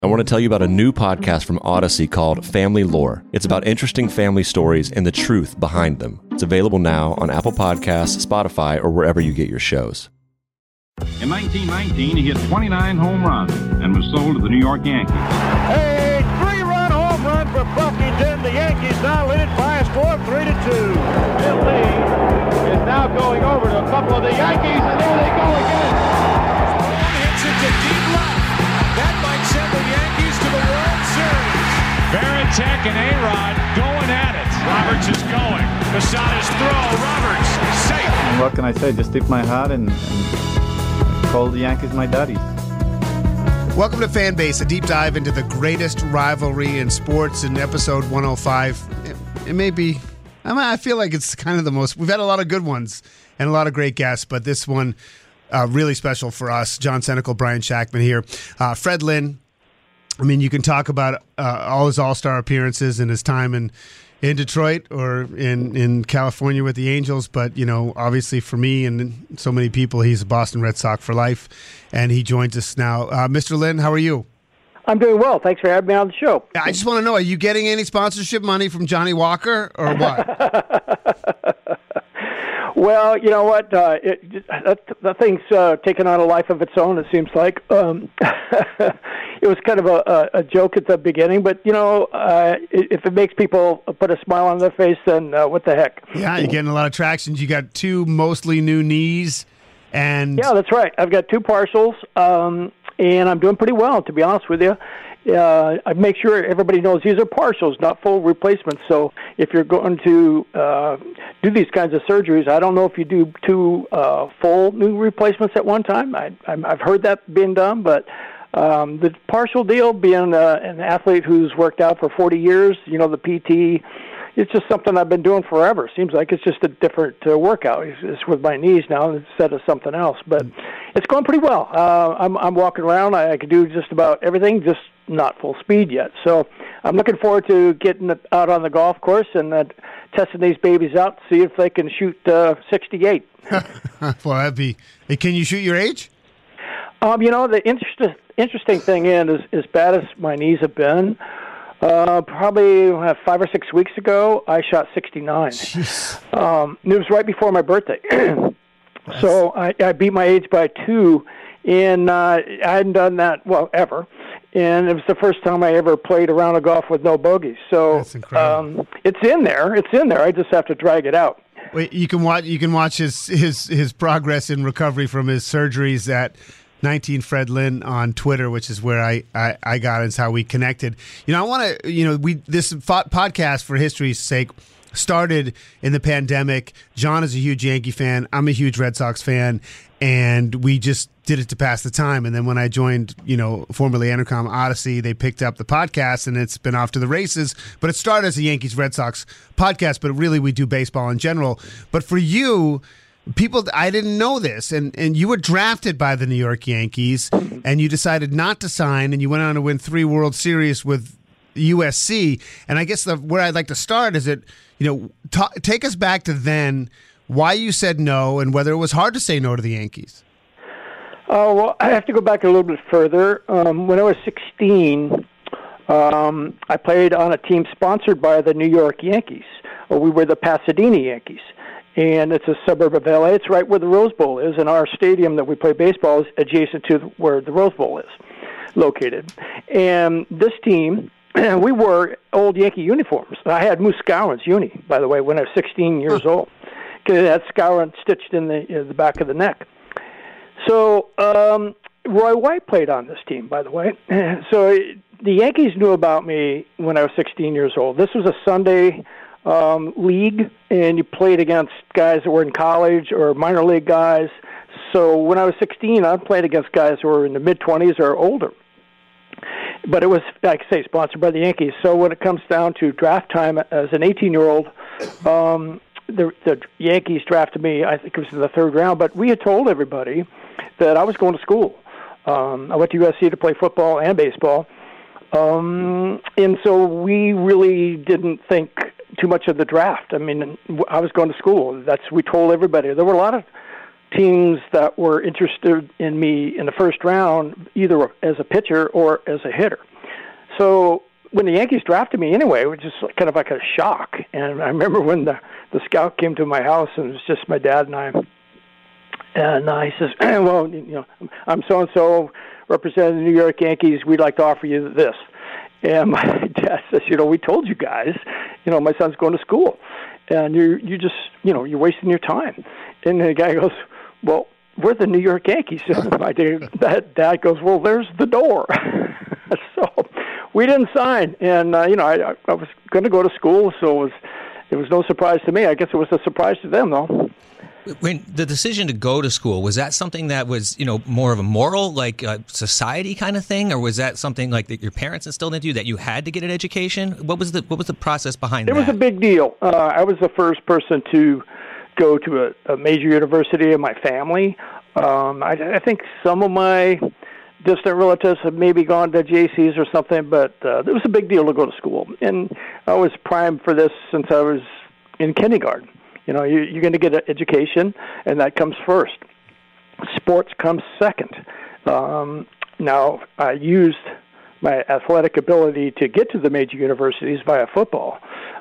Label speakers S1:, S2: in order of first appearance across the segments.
S1: I want to tell you about a new podcast from Odyssey called Family Lore. It's about interesting family stories and the truth behind them. It's available now on Apple Podcasts, Spotify, or wherever you get your shows.
S2: In 1919, he hit 29 home runs and was sold to the New York Yankees.
S3: A three-run home run for Buckington. The Yankees now lead it by a score of 3-2.
S4: Bill Lee is now going over to a couple of the Yankees, and there they go again.
S3: One hits it to deep left. That might send the Yankees to the World Series.
S5: Varitek and A-Rod going at it. Roberts is going. Posada's throw. Roberts safe.
S6: What can I say? Just tip my hat and call the Yankees my daddies.
S7: Welcome to Fanbase, a deep dive into the greatest rivalry in sports in episode 105. It may be, I feel like it's kind of the most, we've had a lot of good ones and a lot of great guests, but this one really special for us. John Senecal, Brian Shackman here. Fred Lynn, I mean, you can talk about all his all-star appearances and his time in Detroit or in California with the Angels, but, you know, obviously for me and so many people, he's a Boston Red Sox for life, and he joins us now. Mr. Lynn, how are you?
S8: I'm doing well. Thanks for having me on the show.
S7: I just want to know, are you getting any sponsorship money from Johnny Walker or what?
S8: Well, you know what? That thing's taken on a life of its own, it seems like. It was kind of a joke at the beginning, but, you know, if it makes people put a smile on their face, then what the heck?
S7: Yeah, you're getting a lot of traction. You got two mostly new knees.
S8: Yeah, that's right. I've got two partials, and I'm doing pretty well, to be honest with you. I make sure everybody knows these are partials, not full replacements. So if you're going to do these kinds of surgeries, I don't know if you do two full new replacements at one time. I've heard that being done, but the partial deal, being an athlete who's worked out for 40 years, you know, the PT, it's just something I've been doing forever. Seems like it's just a different workout. It's with my knees now instead of something else. But it's going pretty well. I'm walking around. I can do just about everything, just not full speed yet. So I'm looking forward to getting out on the golf course and testing these babies out to see if they can shoot 68.
S7: Well, that'd be... Can you shoot your age?
S8: You know, the interesting thing is, as bad as my knees have been, probably 5 or 6 weeks ago, I shot 69. It was right before my birthday. So I beat my age by 2, and I hadn't done that, well, ever. And it was the first time I ever played a round of golf with no bogeys. So
S7: that's incredible.
S8: It's in there. I just have to drag it out.
S7: Wait, you can watch his progress in recovery from his surgeries at 19 Fred Lynn on Twitter, which is where I got it. It's how we connected. You know, I want to, you know, this podcast, for history's sake, started in the pandemic. John is a huge Yankee fan. I'm a huge Red Sox fan, and we just did it to pass the time. And then when I joined, you know, formerly Entercom Odyssey, they picked up the podcast, and it's been off to the races. But it started as a Yankees Red Sox podcast, but really we do baseball in general. But for you, people, I didn't know this, and you were drafted by the New York Yankees, and you decided not to sign, and you went on to win 3 World Series with USC. And I guess where I'd like to start is that, you know, take us back to then, why you said no, and whether it was hard to say no to the Yankees.
S8: Well, I have to go back a little bit further. When I was 16, I played on a team sponsored by the New York Yankees. We were the Pasadena Yankees. And it's a suburb of LA. It's right where the Rose Bowl is, and our stadium that we play baseball is adjacent to where the Rose Bowl is located. And this team, we wore old Yankee uniforms. I had Moose Skowron's uni, by the way, when I was 16 years old. It had Skowron stitched in the back of the neck. So Roy White played on this team, by the way. So the Yankees knew about me when I was 16 years old. This was a Sunday league, and you played against guys that were in college or minor league guys. So when I was 16, I played against guys who were in the mid-20s or older. But it was, like I say, sponsored by the Yankees. So when it comes down to draft time, as an 18-year-old, the Yankees drafted me, I think it was in the 3rd round, but we had told everybody that I was going to school. I went to USC to play football and baseball. And so we really didn't think too much of the draft. I mean, I was going to school. We told everybody. There were a lot of teams that were interested in me in the first round, either as a pitcher or as a hitter. So when the Yankees drafted me anyway, it was just kind of like a shock. And I remember when the scout came to my house, and it was just my dad and I. And he says, well, I'm so-and-so, representing the New York Yankees. We'd like to offer you this. And my dad says, we told you guys, my son's going to school. And you just, you're wasting your time. And the guy goes, well, we're the New York Yankees. And my dad goes, well, there's the door. So we didn't sign. And, I was going to go to school, so it was no surprise to me. I guess it was a surprise to them, though.
S9: When the decision to go to school, was that something that was, more of a moral, like society kind of thing, or was that something like that your parents instilled into you that you had to get an education? What was the process behind that?
S8: It was a big deal. I was the first person to go to a major university in my family. I think some of my distant relatives have maybe gone to JCs or something, but it was a big deal to go to school. And I was primed for this since I was in kindergarten. You're going to get an education, and that comes first. Sports comes second. Now, I used my athletic ability to get to the major universities via football,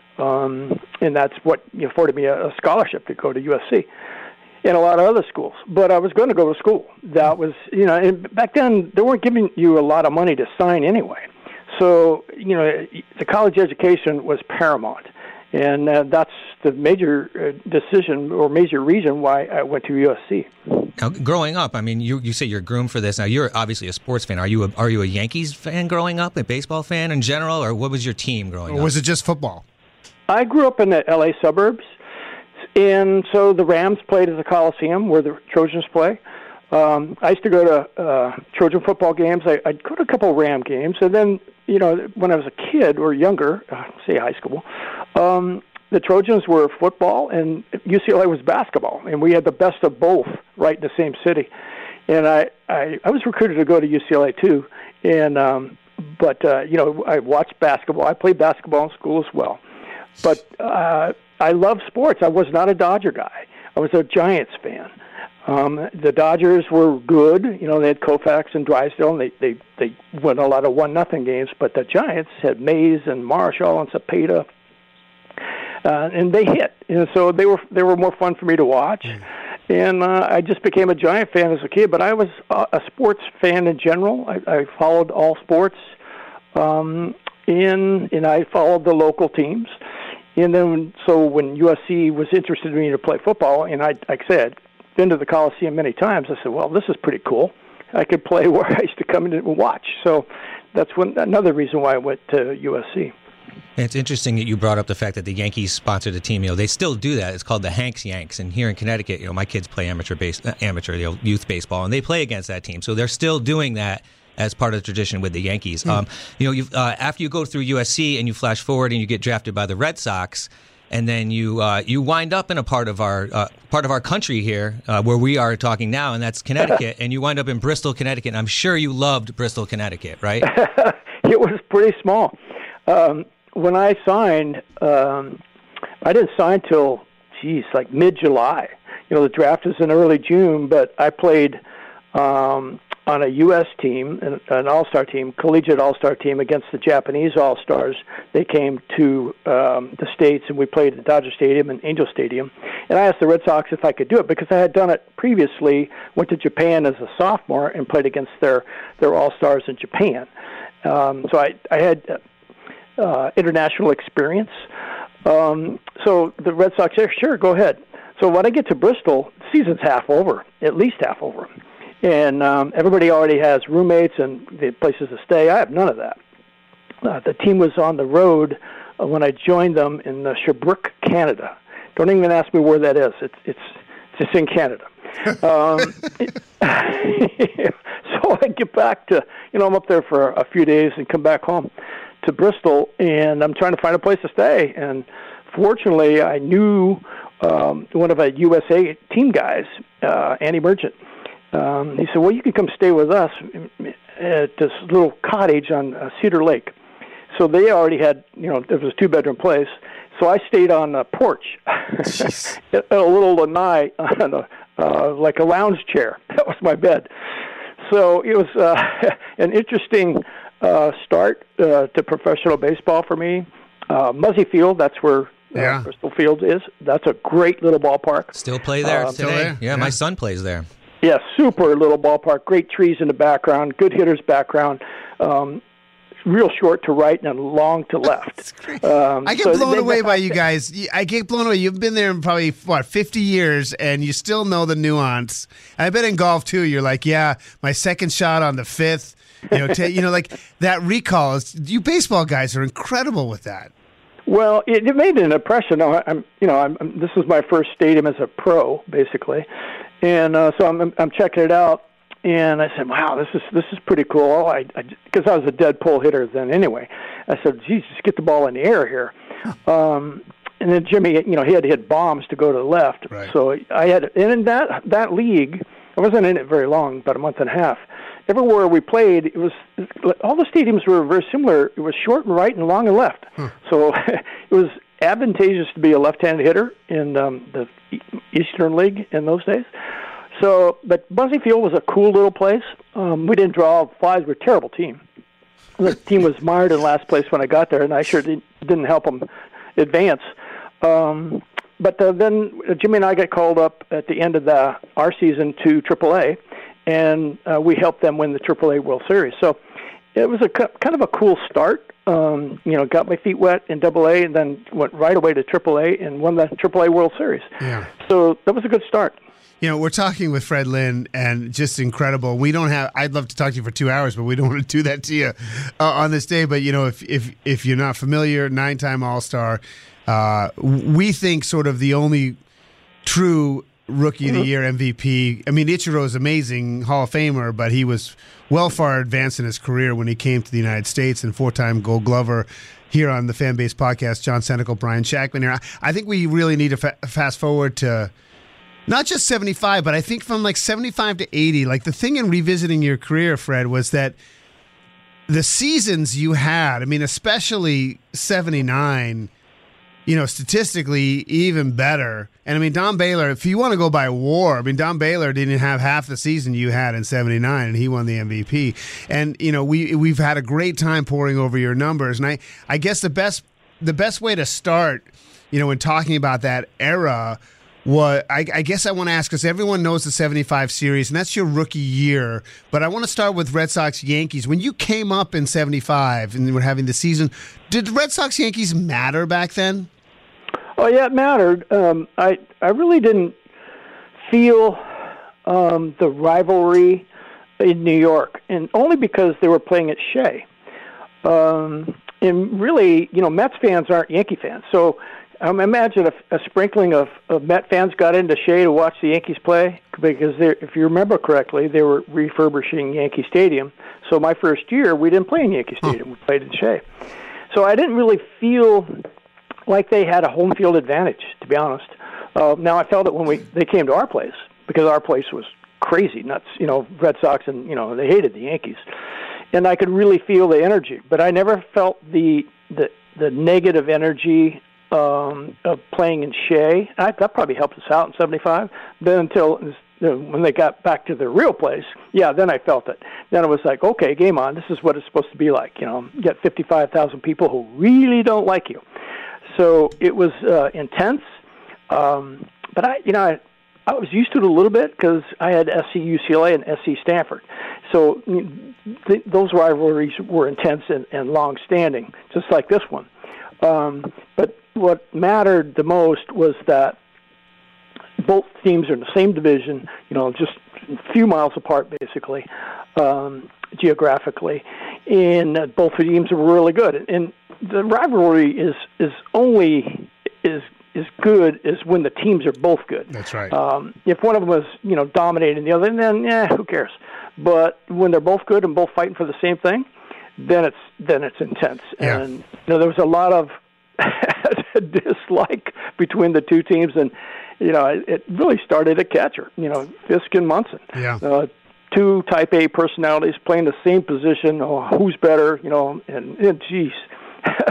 S8: and that's what afforded me a scholarship to go to USC and a lot of other schools. But I was going to go to school. That was, and back then they weren't giving you a lot of money to sign anyway. So, the college education was paramount. And that's the major decision or major reason why I went to USC.
S9: Now, growing up, I mean, you say you're groomed for this. Now, you're obviously a sports fan. Are you a Yankees fan growing up, a baseball fan in general, or what was your team growing up?
S7: Or was it just football?
S8: I grew up in the L.A. suburbs, and so the Rams played at the Coliseum where the Trojans play. I used to go to Trojan football games. I'd go to a couple of Ram games, and then, when I was a kid or younger, say high school, the Trojans were football and UCLA was basketball, and we had the best of both right in the same city. And I was recruited to go to UCLA too, and I watched basketball. I played basketball in school as well, but I love sports. I was not a Dodger guy. I was a Giants fan. The Dodgers were good. They had Koufax and Drysdale, and they won a lot of 1-0 games. But the Giants had Mays and Marshall and Cepeda, and they hit. And so they were more fun for me to watch. And I just became a Giant fan as a kid. But I was a sports fan in general. I followed all sports, and I followed the local teams. And then when USC was interested in me to play football, and like I said, been to the Coliseum many times, I said, well, this is pretty cool. I could play where I used to come in and watch. So that's another reason why I went to USC.
S9: It's interesting that you brought up the fact that the Yankees sponsored a team. They still do that. It's called the Hanks Yanks. And here in Connecticut, my kids play amateur youth baseball, and they play against that team. So they're still doing that as part of the tradition with the Yankees. After you go through USC and you flash forward and you get drafted by the Red Sox, and then you wind up in a part of our country here where we are talking now, and that's Connecticut. And you wind up in Bristol, Connecticut. And I'm sure you loved Bristol, Connecticut, right?
S8: It was pretty small. When I signed, I didn't sign till like mid-July. The draft was in early June, but I played on a U.S. team, an all-star team, collegiate all-star team against the Japanese all-stars. They came to the States, and we played at Dodger Stadium and Angel Stadium. And I asked the Red Sox if I could do it because I had done it previously, went to Japan as a sophomore and played against their all-stars in Japan. So I had international experience. So the Red Sox said, sure, go ahead. So when I get to Bristol, the season's half over, at least half over. And everybody already has roommates and the places to stay. I have none of that. The team was on the road when I joined them in Sherbrooke, Canada. Don't even ask me where that is. It's in Canada. So I get back to, I'm up there for a few days and come back home to Bristol, and I'm trying to find a place to stay. And fortunately, I knew one of a USA team guys, Andy Merchant. He said, well, you can come stay with us at this little cottage on Cedar Lake. So they already had, there was a 2-bedroom place. So I stayed on a porch at a little lanai like a lounge chair. That was my bed. So it was an interesting start to professional baseball for me. Muzzy Field, that's where Bristol Field is. That's a great little ballpark.
S9: Still play there today. Yeah, my son plays there.
S8: Yeah, super little ballpark. Great trees in the background. Good hitters background. Real short to right and long to left.
S7: I get blown away by you guys. I get blown away. You've been there in probably, 50 years, and you still know the nuance. And I bet in golf, too, you're like, yeah, my second shot on the fifth. Like that recall. You baseball guys are incredible with that.
S8: Well, it made an impression. This was my first stadium as a pro, basically. And so I'm checking it out. And I said, "Wow, this is pretty cool." Because I was a dead pull hitter then anyway. I said, "Jesus, get the ball in the air here." And then Jimmy, he had to hit bombs to go to the left.
S7: Right.
S8: So I had, and in that league, I wasn't in it very long, about a month and a half. Everywhere we played, it was all the stadiums were very similar. It was short and right and long and left. So it was advantageous to be a left-handed hitter in the Eastern League in those days. So, but Muzzy Field was a cool little place. We didn't draw flies. We're a terrible team. The team was mired in last place when I got there, and I sure didn't help them advance. But then Jimmy and I got called up at the end of our season to AAA, and we helped them win the AAA World Series. So it was kind of a cool start. Got my feet wet in AA, and then went right away to AAA and won the AAA World Series.
S7: Yeah.
S8: So that was a good start.
S7: We're talking with Fred Lynn, and just incredible. I'd love to talk to you for 2 hours, but we don't want to do that to you on this day. But, if you're not familiar, 9-time All-Star, we think sort of the only true Rookie of the Year MVP. I mean, Ichiro is amazing, Hall of Famer, but he was well far advanced in his career when he came to the United States, and 4-time Gold Glover. Here on the Fan Base Podcast, John Senecal, Brian Shackman here. I think we really need to fast forward to not just 75, but I think from like 75 to 80. Like the thing in revisiting your career, Fred, was that the seasons you had, I mean, especially 79, statistically even better. And I mean, Don Baylor, if you want to go by WAR, I mean, Don Baylor didn't have half the season you had in 79, and he won the MVP. And, we've had a great time poring over your numbers. And I guess the best way to start, in talking about that era, I guess I want to ask, because everyone knows the 75 series, and that's your rookie year. But I want to start with Red Sox Yankees. When you came up in 75 and were having the season, did the Red Sox Yankees matter back then?
S8: Oh, yeah, it mattered. I really didn't feel the rivalry in New York, and only because they were playing at Shea. And really, Mets fans aren't Yankee fans. So imagine a sprinkling of Met fans got into Shea to watch the Yankees play, because if you remember correctly, they were refurbishing Yankee Stadium. So my first year, we didn't play in Yankee Stadium. We played in Shea. So I didn't really feel like they had a home field advantage, to be honest. Now, I felt it when they came to our place, because our place was crazy nuts. Red Sox, and, they hated the Yankees. And I could really feel the energy. But I never felt the negative energy of playing in Shea. That probably helped us out in 75. Then until when they got back to their real place, then I felt it. Then it was like, okay, game on. This is what it's supposed to be like. You get 55,000 people who really don't like you. So it was intense. But I was used to it a little bit because I had SC UCLA and SC Stanford. So those rivalries were intense and long-standing, just like this one. But what mattered the most was that both teams are in the same division, just a few miles apart, basically, geographically, and both teams were really good. And the rivalry is only as good as when the teams are both good.
S7: That's right.
S8: If one of them was, dominating the other, then who cares? But when they're both good and both fighting for the same thing, then it's intense.
S7: Yeah.
S8: And there was a lot of dislike between the two teams, and it really started at catcher. Fisk and Munson.
S7: Yeah.
S8: Two Type A personalities playing the same position. Oh, who's better? And geez.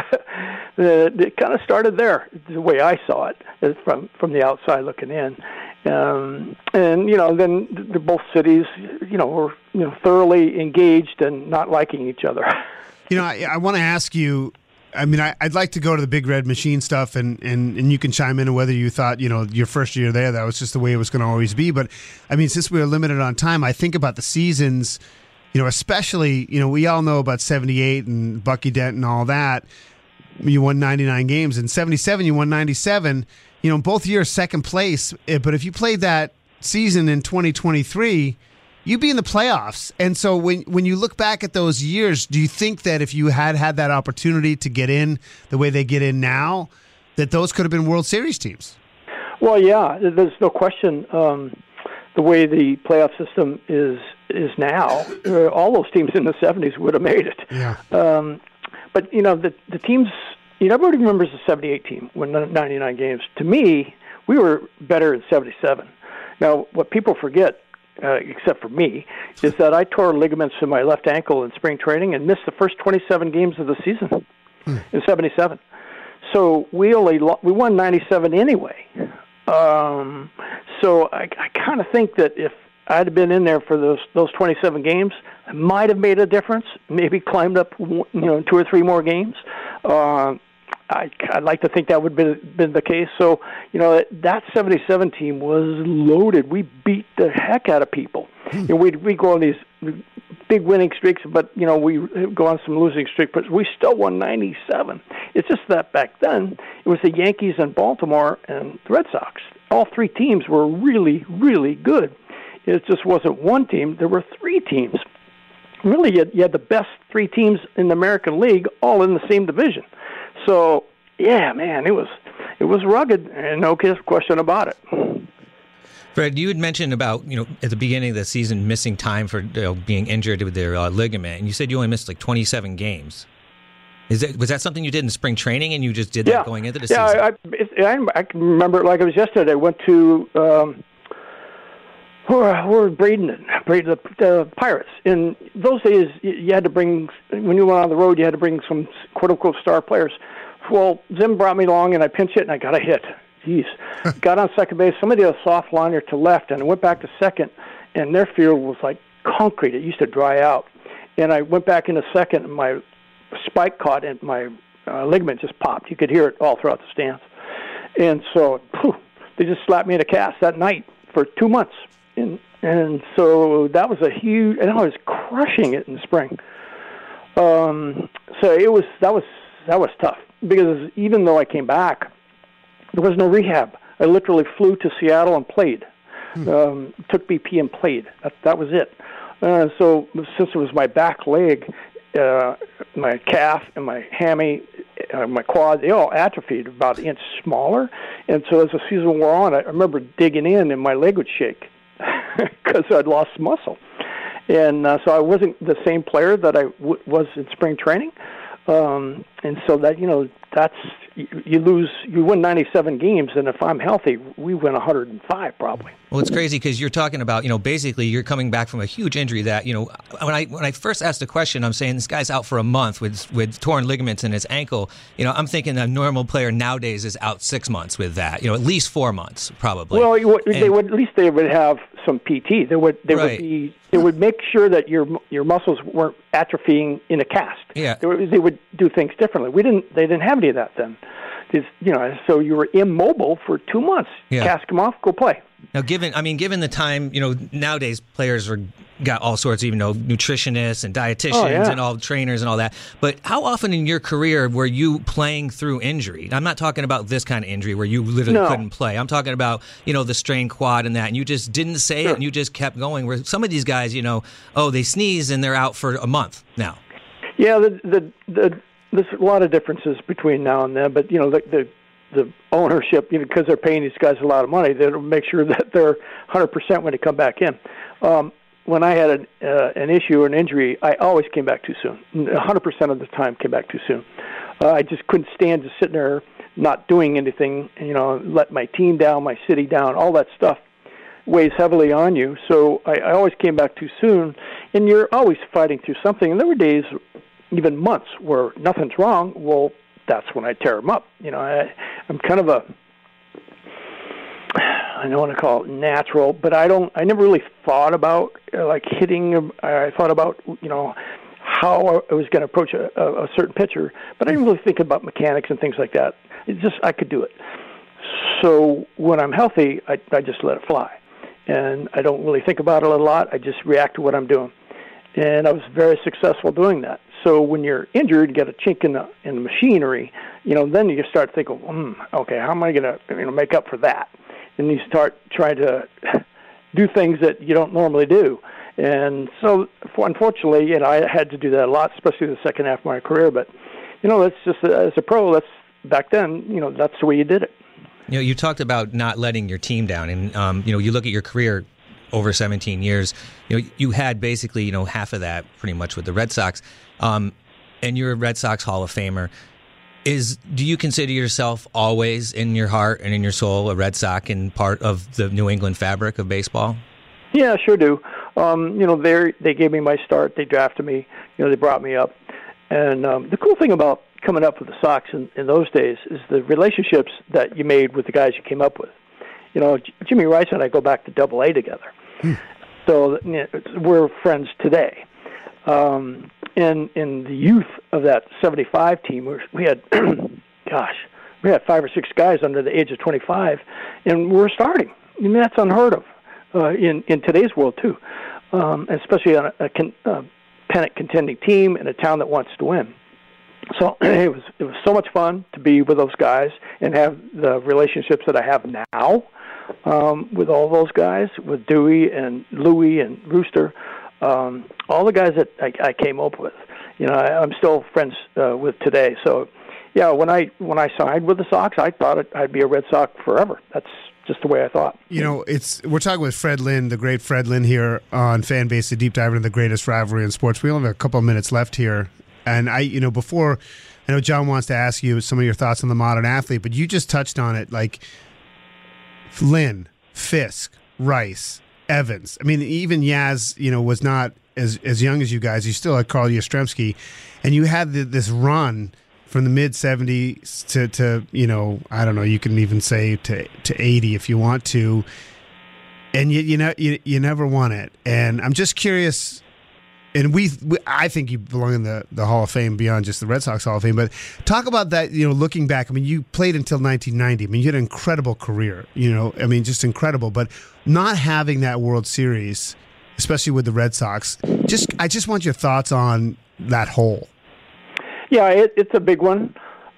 S8: It kind of started there, the way I saw it, from the outside looking in. And then both cities, were thoroughly engaged and not liking each other.
S7: I want to ask you. I mean, I'd like to go to the Big Red Machine stuff, and you can chime in on whether you thought, your first year there, that was just the way it was going to always be. But, I mean, since we were limited on time, I think about the seasons, especially, we all know about 78 and Bucky Dent and all that. You won 99 games. In 77, you won 97. Both years second place. But if you played that season in 2023, you'd be in the playoffs. And so when you look back at those years, do you think that if you had that opportunity to get in the way they get in now, that those could have been World Series teams?
S8: Well, yeah, there's no question. The way the playoff system is now, all those teams in the 70s would have made it.
S7: Yeah.
S8: But, the teams, everybody remembers the 78 team won 99 games. To me, we were better in 77. Now, what people forget, except for me, is that I tore ligaments in my left ankle in spring training and missed the first 27 games of the season in 77. So we won 97 anyway. So I kind of think that if I'd have been in there for those 27 games, I might have made a difference, maybe climbed up 2 or 3 more games. I'd like to think that would have been the case. So, that 77 team was loaded. We beat the heck out of people. We'd go on these big winning streaks, but, we go on some losing streaks, but we still won 97. It's just that back then, it was the Yankees and Baltimore and the Red Sox. All 3 teams were really, really good. It just wasn't one team. There were 3 teams. Really, you had the best 3 teams in the American League all in the same division. So, yeah, man, it was rugged, and no question about it.
S9: Fred, you had mentioned about, at the beginning of the season missing time for being injured with their ligament, and you said you only missed like 27 games. Was that something you did in spring training, and you just did that going into the season?
S8: Yeah, I can remember it like it was yesterday. I went to where Braden, the Pirates. In those days, you had to bring, when you went on the road, you had to bring some quote-unquote star players. Well, Zim brought me along, and I pinch hit, and I got a hit. Jeez. Got on second base. Somebody did a soft liner to left, and I went back to second, and their field was like concrete. It used to dry out. And I went back into second, and my spike caught, and my ligament just popped. You could hear it all throughout the stands. And so they just slapped me in a cast that night for 2 months. And so that was a huge, and I was crushing it in the spring. So that was tough, because even though I came back, there was no rehab. I literally flew to Seattle and played. Took BP and played. That was it. So since it was my back leg, my calf and my hammy, my quad, they all atrophied about an inch smaller. And so as the season wore on, I remember digging in and my leg would shake because I'd lost muscle. And so I wasn't the same player that I was in spring training. And so that, that's, you win 97 games, and if I'm healthy, we win 105 probably.
S9: Well, it's crazy because you're talking about, basically you're coming back from a huge injury that, when I first asked the question, I'm saying this guy's out for a month with torn ligaments in his ankle. I'm thinking a normal player nowadays is out 6 months with that, at least 4 months probably.
S8: Well, at least they would have some PT. They would make sure that your muscles weren't atrophying in a cast.
S9: Yeah.
S8: They would do things differently. They didn't have any of that then. So you were immobile for 2 months.
S9: Yeah.
S8: Cast them off, go play.
S9: Now, given the time, nowadays players got all sorts of, nutritionists and dietitians and all trainers and all that. But how often in your career were you playing through injury? I'm not talking about this kind of injury where you literally couldn't play. I'm talking about, the strained quad and that, and you just didn't say it and you just kept going. Where some of these guys, they sneeze and they're out for a month now.
S8: Yeah, there's a lot of differences between now and then, but the ownership, because they're paying these guys a lot of money, they'll make sure that they're 100% when they come back in. When I had an issue or an injury, I always came back too soon. 100% of the time came back too soon. I just couldn't stand just sitting there not doing anything, let my team down, my city down, all that stuff weighs heavily on you. So I always came back too soon, and you're always fighting through something. And there were days, even months, where nothing's wrong. Well, that's when I tear them up. I'm kind of I don't want to call it natural, but I never really thought about like hitting. I thought about, how I was going to approach a certain pitcher, but I didn't really think about mechanics and things like that. It's just I could do it. So when I'm healthy, I just let it fly, and I don't really think about it a lot. I just react to what I'm doing, and I was very successful doing that. So when you're injured, you get a chink in the machinery, then you start thinking, okay, how am I going to make up for that? And you start trying to do things that you don't normally do. And so, unfortunately, I had to do that a lot, especially the second half of my career. But, that's just, as a pro, back then, that's the way you did it.
S9: You talked about not letting your team down. And, you look at your career over 17 years, you had basically, half of that pretty much with the Red Sox. And you're a Red Sox Hall of Famer. Do you consider yourself always in your heart and in your soul a Red Sox and part of the New England fabric of baseball?
S8: Yeah, sure do. They gave me my start. They drafted me. They brought me up. And the cool thing about coming up with the Sox in those days is the relationships that you made with the guys you came up with. Jimmy Rice and I go back to AA together. So we're friends today. In the youth of that 75 team, we had, we had 5 or 6 guys under the age of 25, and we're starting. I mean, that's unheard of in today's world, too, especially on a pennant contending team in a town that wants to win. So it was so much fun to be with those guys and have the relationships that I have now with all those guys, with Dewey and Louie and Rooster. All the guys that I came up with, I'm still friends with today. So, yeah, when I signed with the Sox, I thought I'd be a Red Sox forever. That's just the way I thought.
S7: We're talking with Fred Lynn, the great Fred Lynn, here on Fanbase, a deep dive into the greatest rivalry in sports. We only have a couple of minutes left here, and before, I know John wants to ask you some of your thoughts on the modern athlete, but you just touched on it, like Lynn, Fisk, Rice, Evans. I mean, even Yaz, was not as young as you guys. You still had Carl Yastrzemski, and you had this run from the mid 70s to I don't know. You can even say to 80 if you want to, and you never won it. And I'm just curious. And I think you belong in the Hall of Fame beyond just the Red Sox Hall of Fame. But talk about that, looking back. I mean, you played until 1990. I mean, you had an incredible career, just incredible. But not having that World Series, especially with the Red Sox, I just want your thoughts on that hole.
S8: Yeah, it's a big one.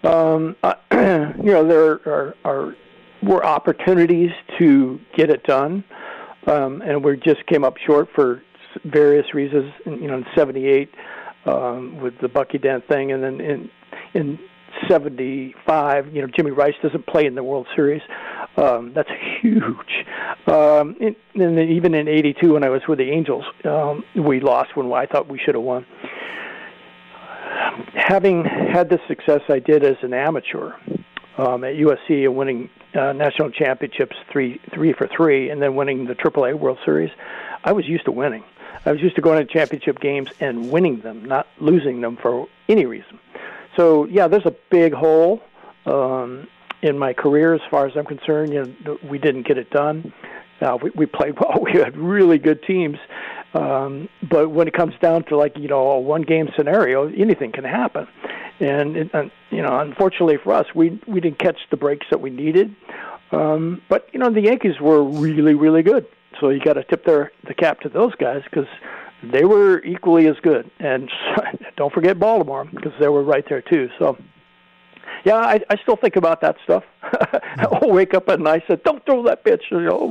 S8: There were opportunities to get it done, and we just came up short for various reasons. In '78 with the Bucky Dent thing, and then in '75, Jimmy Rice doesn't play in the World Series. That's huge. And then even in '82, when I was with the Angels, we lost when I thought we should have won. Having had the success I did as an amateur at USC and winning national championships 3 for 3, and then winning the AAA World Series, I was used to winning. I was used to going to championship games and winning them, not losing them for any reason. So, yeah, there's a big hole in my career as far as I'm concerned. We didn't get it done. We played well. We had really good teams. But when it comes down to a one-game scenario, anything can happen. And unfortunately for us, we didn't catch the breaks that we needed. But the Yankees were really, really good. So you got to tip the cap to those guys because they were equally as good. And don't forget Baltimore because they were right there too. So, yeah, I still think about that stuff. I'll wake up at night and say, don't throw that pitch,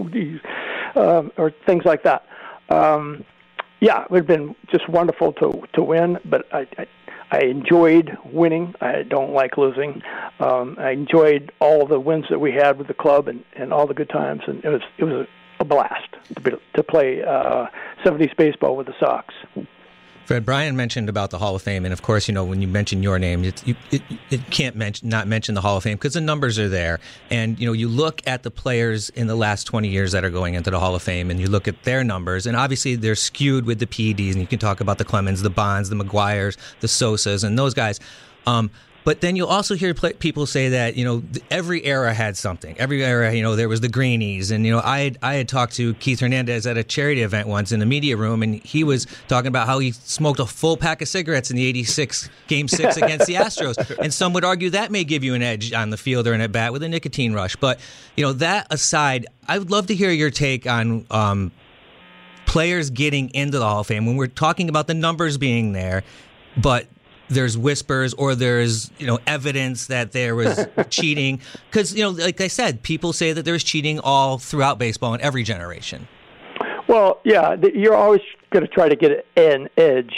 S8: or things like that. Yeah, it would have been just wonderful to win, but I enjoyed winning. I don't like losing. I enjoyed all the wins that we had with the club and all the good times, and it was a blast to play 70s baseball with the Sox.
S9: Fred, Brian mentioned about the Hall of Fame, and of course, when you mention your name, it can't not mention the Hall of Fame because the numbers are there. And you look at the players in the last 20 years that are going into the Hall of Fame, and you look at their numbers, and obviously they're skewed with the PEDs, and you can talk about the Clemens, the Bonds, the McGuires, the Sosas, and those guys. But then you'll also hear people say that, every era had something. Every era, there was the Greenies. And, I had talked to Keith Hernandez at a charity event once in the media room, and he was talking about how he smoked a full pack of cigarettes in the 86 Game 6 against the Astros. And some would argue that may give you an edge on the field or in at bat with a nicotine rush. But, that aside, I would love to hear your take on players getting into the Hall of Fame when we're talking about the numbers being there, but there's whispers or there's evidence that there was cheating, because like I said, people say that there's cheating all throughout baseball in every generation.
S8: Well, yeah, you're always going to try to get an edge.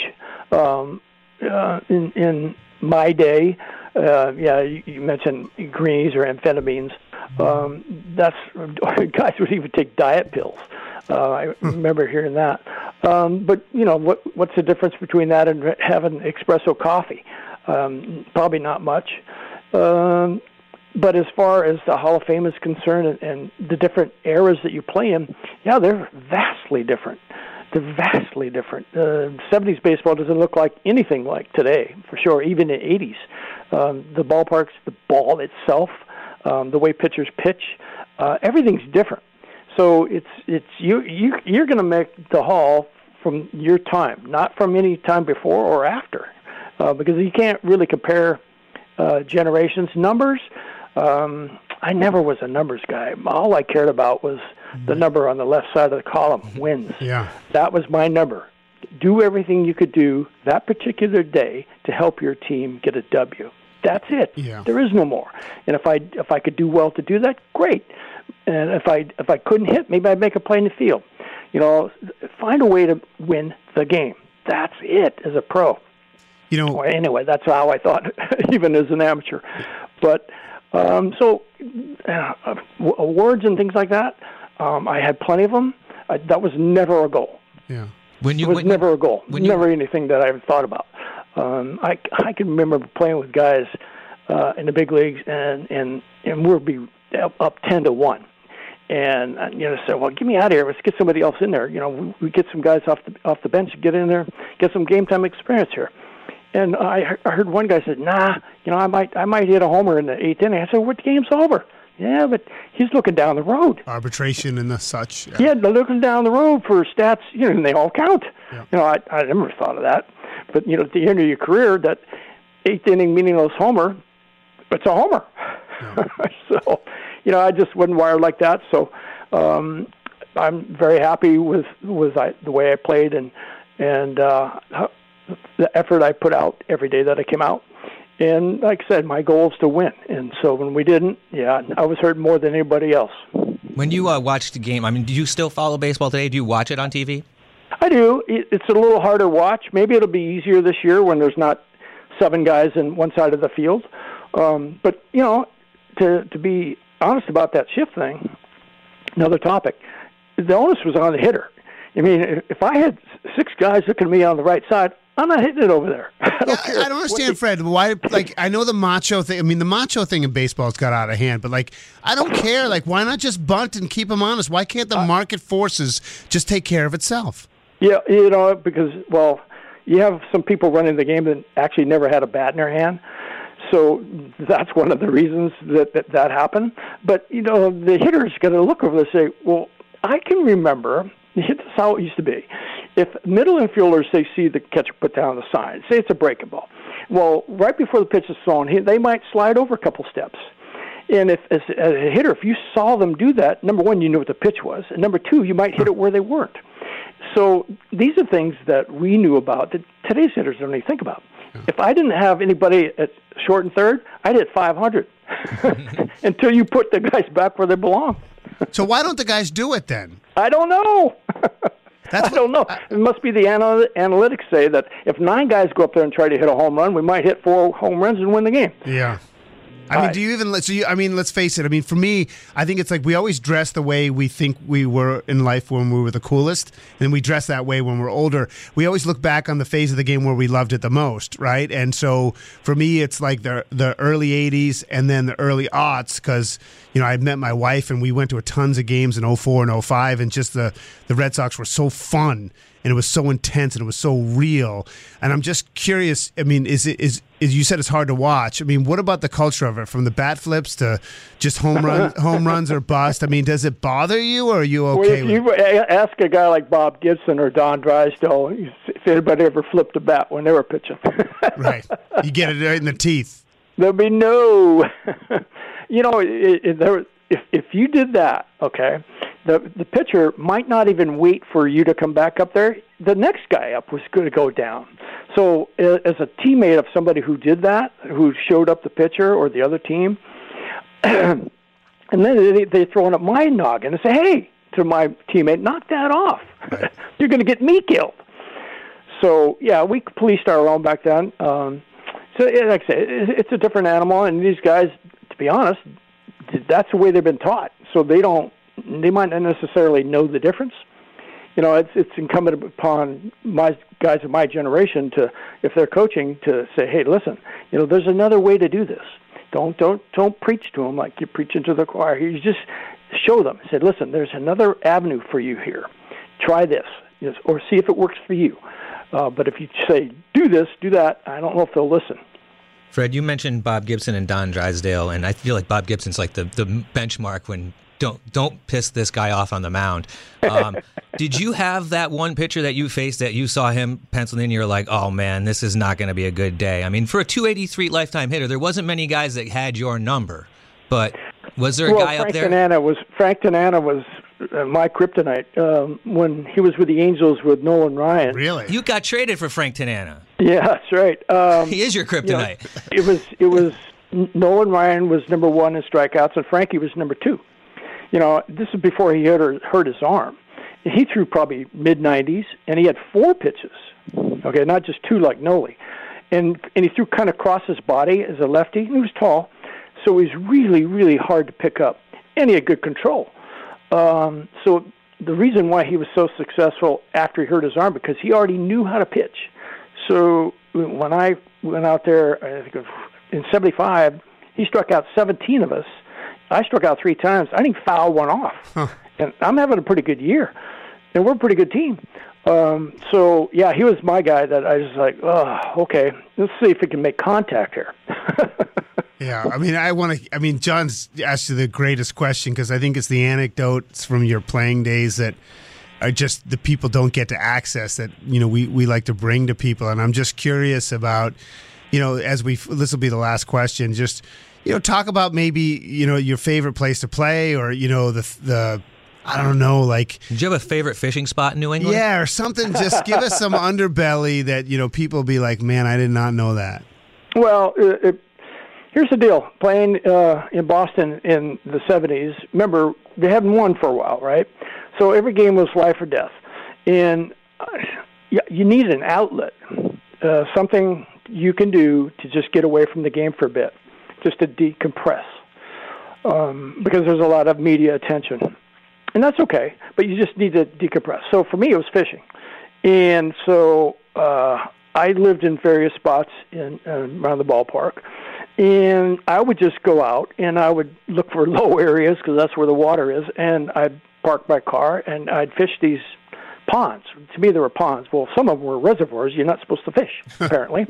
S8: In my day, you mentioned greenies or amphetamines. That's guys would even take diet pills. I remember hearing that. But what's the difference between that and having espresso coffee? Probably not much. But as far as the Hall of Fame is concerned and the different eras that you play in, yeah, they're vastly different. They're vastly different. 70s baseball doesn't look like anything like today, for sure, even the 80s. The ballparks, the ball itself, the way pitchers pitch, everything's different. So you're going to make the Hall from your time, not from any time before or after, because you can't really compare generations. Numbers, I never was a numbers guy. All I cared about was the number on the left side of the column, wins. Yeah. That was my number. Do everything you could do that particular day to help your team get a W. That's it. Yeah. There is no more. And if I could do well to do that, great. And if I couldn't hit, maybe I'd make a play in the field. Find a way to win the game. That's it as a pro. Well, anyway, that's how I thought, even as an amateur. But awards and things like that, I had plenty of them. That was never a goal. Yeah, it was never a goal. Never anything that I ever thought about. I can remember playing with guys in the big leagues, and we'll be up 10-1. And said, well, get me out of here. Let's get somebody else in there. We get some guys off the bench, get in there, get some game time experience here. And I heard one guy said, nah, I might hit a homer in the 8th inning. I said, what, the game's over? Yeah, but he's looking down the road. Arbitration and the such. Yeah, they're looking down the road for stats, and they all count. Yeah. I never thought of that. But, at the end of your career, that 8th inning meaningless homer, it's a homer. Yeah. So, I just wasn't wired like that. So I'm very happy with the way I played and the effort I put out every day that I came out. And like I said, my goal is to win. And so when we didn't, I was hurt more than anybody else.
S9: When you watched the game, do you still follow baseball today? Do you watch it on TV?
S8: I do. It's a little harder to watch. Maybe it'll be easier this year when there's not 7 guys in one side of the field. But, to be honest about that shift thing, another topic, the onus was on the hitter. I mean, if I had 6 guys looking at me on the right side, I'm not hitting it over there. I don't
S7: understand, Fred. Why? I know the macho thing. I mean, the macho thing in baseball has got out of hand. But I don't care. Why not just bunt and keep them honest? Why can't the market forces just take care of itself?
S8: Yeah, because you have some people running the game that actually never had a bat in their hand. So that's one of the reasons that happened. But the hitter's got to look over there and say, well, I can remember. This is how it used to be. If middle infielders, they see the catcher put down the sign, say it's a breaking ball. Well, right before the pitch is thrown, they might slide over a couple steps. And as a hitter, if you saw them do that, number one, you knew what the pitch was, and number two, you might hit it where they weren't. So these are things that we knew about that today's hitters don't even think about. If I didn't have anybody at short and third, I'd hit 500 until you put the guys back where they belong.
S7: So why don't the guys do it then?
S8: I don't know. I don't know. It must be the analytics say that if 9 guys go up there and try to hit a home run, we might hit 4 home runs and win the game.
S7: Yeah. I mean, do you even? Let's face it. I mean, for me, I think it's we always dress the way we think we were in life when we were the coolest, and we dress that way when we're older. We always look back on the phase of the game where we loved it the most, right? And so for me, it's the early '80s and then the early aughts, because I met my wife and we went to tons of games in 04 and 05, and just the Red Sox were so fun. And it was so intense, and it was so real. And I'm just curious. I mean, is you said it's hard to watch. I mean, what about the culture of it, from the bat flips to just home runs or bust? I mean, does it bother you, or are you okay
S8: well,
S7: with it?
S8: You ask a guy like Bob Gibson or Don Drysdale if anybody ever flipped a bat when they were pitching.
S7: Right. You get it right in the teeth.
S8: There'll be no, if you did that, okay, the pitcher might not even wait for you to come back up there. The next guy up was going to go down. So as a teammate of somebody who did that, who showed up the pitcher or the other team, and then they throw it at my noggin and say, hey, to my teammate, knock that off. Right. You're going to get me killed. So, yeah, we policed our own back then. So, like I say, it's a different animal, and these guys, to be honest, that's the way they've been taught. So they might not necessarily know the difference. It's incumbent upon my guys of my generation to, if they're coaching, to say, hey, listen, there's another way to do this. Don't preach to them like you're preaching to the choir. You just show them. Say, listen, there's another avenue for you here. Try this, or see if it works for you. But if you say, do this, do that, I don't know if they'll listen.
S9: Fred, you mentioned Bob Gibson and Don Drysdale, and I feel like Bob Gibson's like the benchmark when don't piss this guy off on the mound. Did you have that one pitcher that you faced that you saw him penciled in, you're like, oh man, this is not going to be a good day? I mean, for a 283 lifetime hitter, there wasn't many guys that had your number, but was there a guy up there?
S8: Frank Tanana was my kryptonite when he was with the Angels with Nolan Ryan.
S7: Really?
S9: You got traded for Frank Tanana.
S8: Yeah, that's right.
S9: He is your kryptonite.
S8: It was Nolan Ryan was number one in strikeouts, and Frankie was number two. This is before he hurt his arm. He threw probably mid-90s, and he had 4 pitches. Okay, not just 2 like Noli. And he threw kind of across his body as a lefty. He was tall, so he was really, really hard to pick up. And he had good control. So the reason why he was so successful after he hurt his arm, because he already knew how to pitch. So when I went out there, I think in 75, he struck out 17 of us. I struck out 3 times. I didn't foul one off. Huh. And I'm having a pretty good year. And we're a pretty good team. So, yeah, he was my guy that I was like, oh, okay, let's see if we can make contact here.
S7: Yeah, I mean, John's asked you the greatest question, because I think it's the anecdotes from your playing days that are just the people don't get to access that, we like to bring to people. And I'm just curious about, this will be the last question, just, talk about maybe, your favorite place to play, or, the I don't know, like...
S9: Did you have a favorite fishing spot in New England?
S7: Yeah, or something. Just give us some underbelly that, people will be like, man, I did not know that.
S8: Well, here's the deal. Playing in Boston in the 70s, remember, they hadn't won for a while, right? So every game was life or death. And you need an outlet, something you can do to just get away from the game for a bit, just to decompress, because there's a lot of media attention. And that's okay, but you just need to decompress. So for me, it was fishing. And so I lived in various spots around the ballpark. And I would just go out, and I would look for low areas, because that's where the water is, and I'd park my car, and I'd fish these ponds. To me, they were ponds. Well, some of them were reservoirs. You're not supposed to fish, apparently.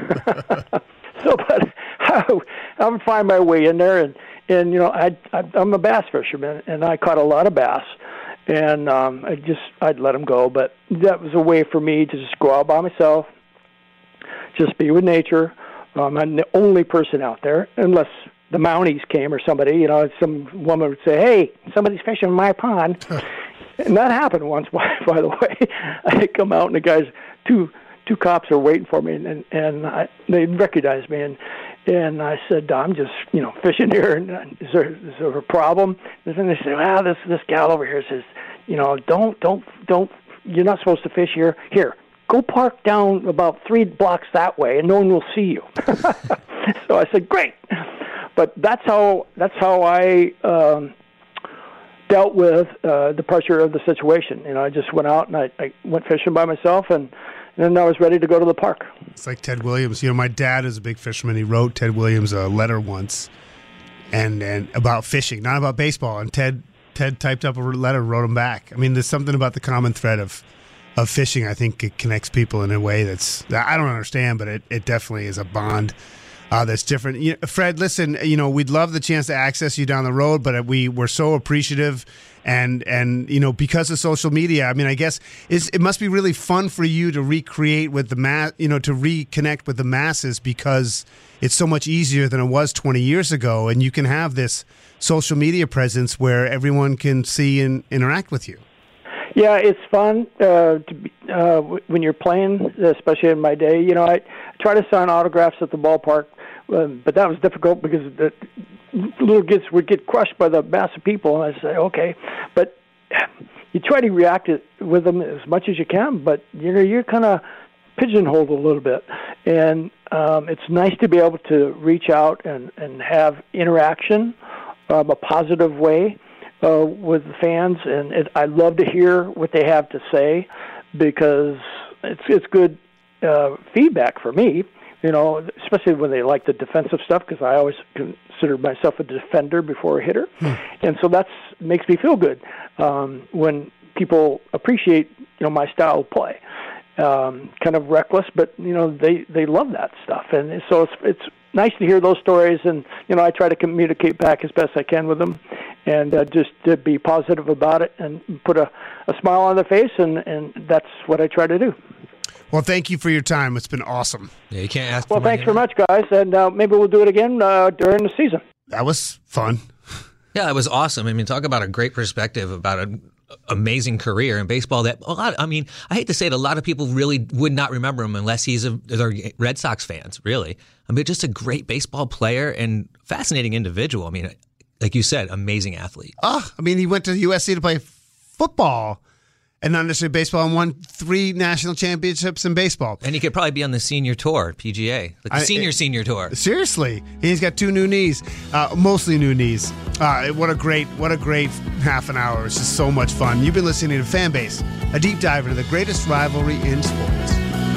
S8: But I would find my way in there, and I'm a bass fisherman, and I caught a lot of bass, and I'd let them go. But that was a way for me to just go out by myself, just be with nature. I'm the only person out there, unless the Mounties came or somebody. Some woman would say, "Hey, somebody's fishing in my pond," and that happened once. By the way, I come out, and the guys, two cops are waiting for me, and they recognized me, and I said, I'm just, fishing here, and is there a problem? And then they said, well, this gal over here says, don't, you're not supposed to fish here. Here, go park down about 3 blocks that way, and no one will see you. So I said, great. But that's how I dealt with the pressure of the situation. I just went out, and I went fishing by myself, and then I was ready to go to the park.
S7: It's like Ted Williams. My dad is a big fisherman. He wrote Ted Williams a letter once, and about fishing, not about baseball. And Ted typed up a letter, wrote him back. I mean, there's something about the common thread of fishing. I think it connects people in a way that I don't understand, but it definitely is a bond that's different. Fred, listen, we'd love the chance to access you down the road, but we're so appreciative. And because of social media, I mean, I guess it must be really fun for you to recreate with to reconnect with the masses, because it's so much easier than it was 20 years ago, and you can have this social media presence where everyone can see and interact with you.
S8: Yeah, it's fun when you're playing, especially in my day. I try to sign autographs at the ballpark, but that was difficult because the little kids would get crushed by the mass of people, and I say, okay. But you try to react with them as much as you can, but you're kind of pigeonholed a little bit. And it's nice to be able to reach out and have interaction, a positive way, with the fans. And I love to hear what they have to say, because it's good feedback for me, especially when they like the defensive stuff, because I always consider myself a defender before a hitter. And so that makes me feel good when people appreciate, my style of play. Kind of reckless, but, they love that stuff. And so it's nice to hear those stories, and, I try to communicate back as best I can with them, and just to be positive about it and put a smile on their face, and that's what I try to do.
S7: Well, thank you for your time. It's been awesome.
S9: Yeah, you can't ask.
S8: Well, thanks very much, guys, and maybe we'll do it again during the season.
S7: That was fun.
S9: Yeah, it was awesome. I mean, talk about a great perspective about an amazing career in baseball. I hate to say it, a lot of people really would not remember him unless they're Red Sox fans, really. I mean, just a great baseball player and fascinating individual. I mean, like you said, amazing athlete.
S7: He went to USC to play football and not necessarily baseball, and won 3 national championships in baseball.
S9: And he could probably be on the senior tour, PGA, like the senior tour. Seriously,
S7: he's got 2 new knees, mostly new knees. What a great half an hour! It's just so much fun. You've been listening to Fanbase, a deep dive into the greatest rivalry in sports.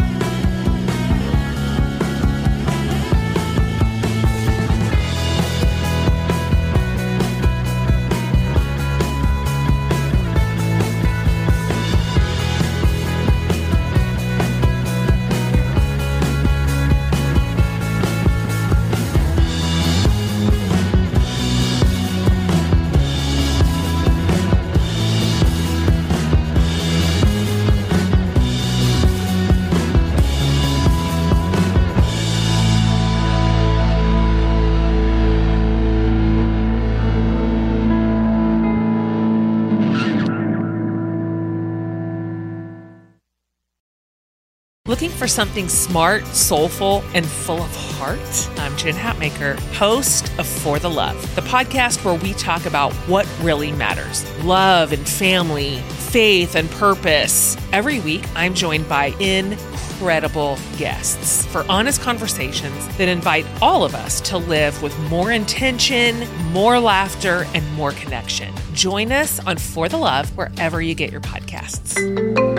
S10: Looking for something smart, soulful, and full of heart? I'm Jen Hatmaker, host of For the Love, the podcast where we talk about what really matters: love and family, faith and purpose. Every week, I'm joined by incredible guests for honest conversations that invite all of us to live with more intention, more laughter, and more connection. Join us on For the Love wherever you get your podcasts.